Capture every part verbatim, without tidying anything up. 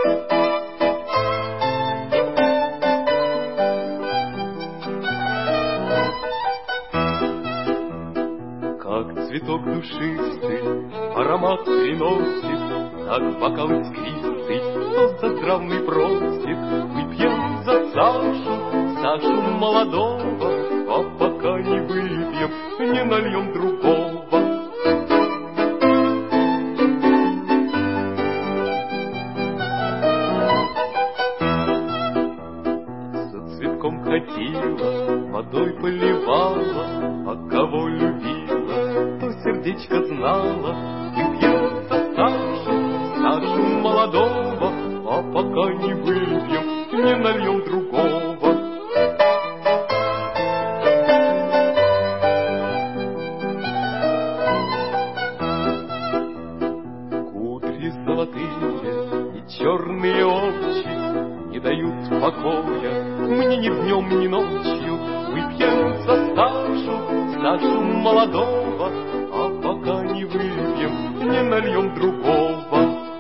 Как цветок душистый аромат приносит, так бокал искристый тост заздравный просит. Выпьем за Сашу, Сашу молодого, а пока не выпьем, не нальем другого. За цветком ходила, водой поливала, а кого любила, то сердечко знала. Выпьем за Сашу, Сашу молодого, а пока не выпьем, не нальем другого. Кудри золотые и черные очи не дают покоя мне ни днем, ни ночью. Выпьем за Сашу, Сашу молодого, а пока не выпьем, не нальем другого.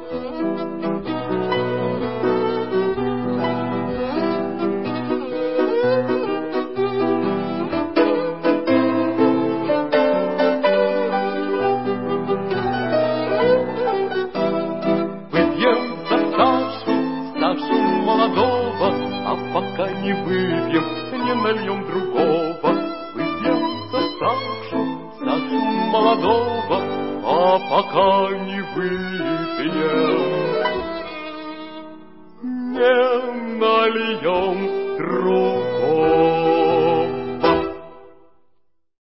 Выпьем за Сашу, Сашу молодого, а пока не выпьем, не нальем другого. Выпьем за Сашу, Сашу молодого, а пока не выпьем, не нальем другого.